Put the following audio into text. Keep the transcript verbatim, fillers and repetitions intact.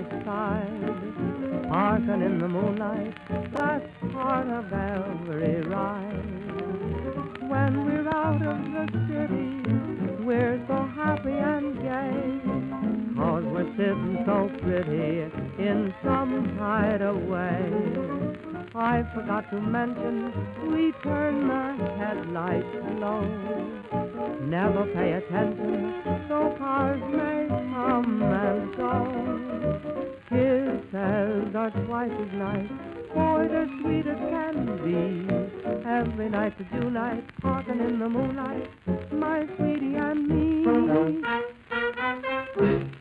side, parking in the moonlight, that's part of every ride. When we're out of the city, we're so happy and gay, 'cause we're sitting so pretty in some hideaway. I forgot to mention, we turn the headlights low. Never pay attention, so cars may come and go. Kisses are twice as nice, boy, they're sweet as can be. Every night to do night, talking in the moonlight, my sweetie and me.